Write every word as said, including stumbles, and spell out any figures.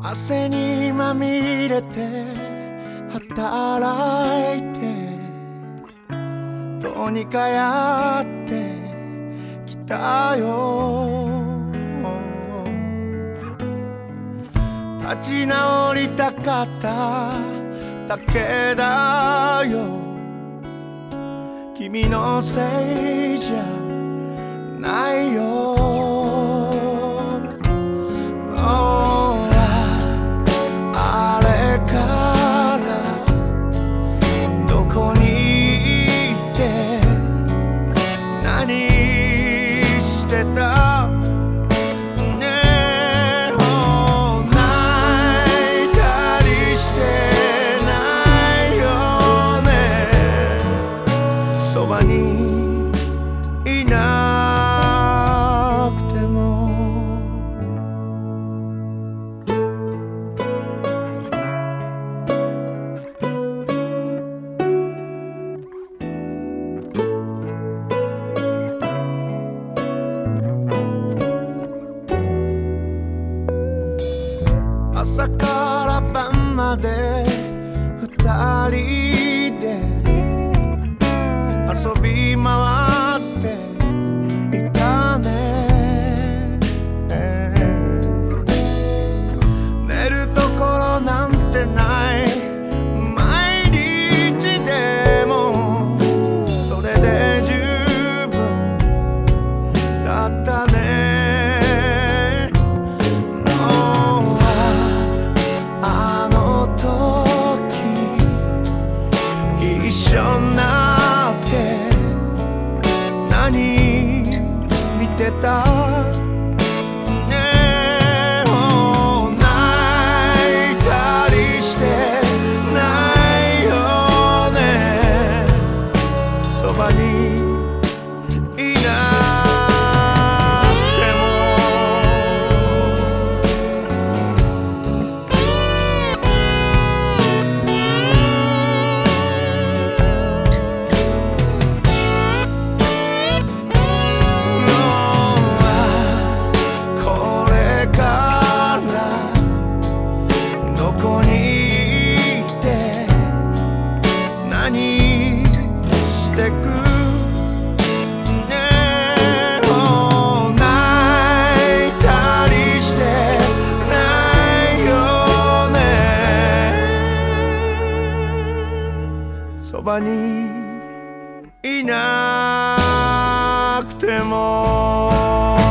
汗にまみれて働いてどうにかやってきたよ。立ち直りたかっただけだよ。君のせいじゃないよ。そばにいなくても朝から晩まで二人で遊び回っていたね。寝るところなんてない毎日でもそれで十分だったね。あの時一緒な何見てたねえ、もう泣いたりしてないよね。そばにいなくてもそばにいなくても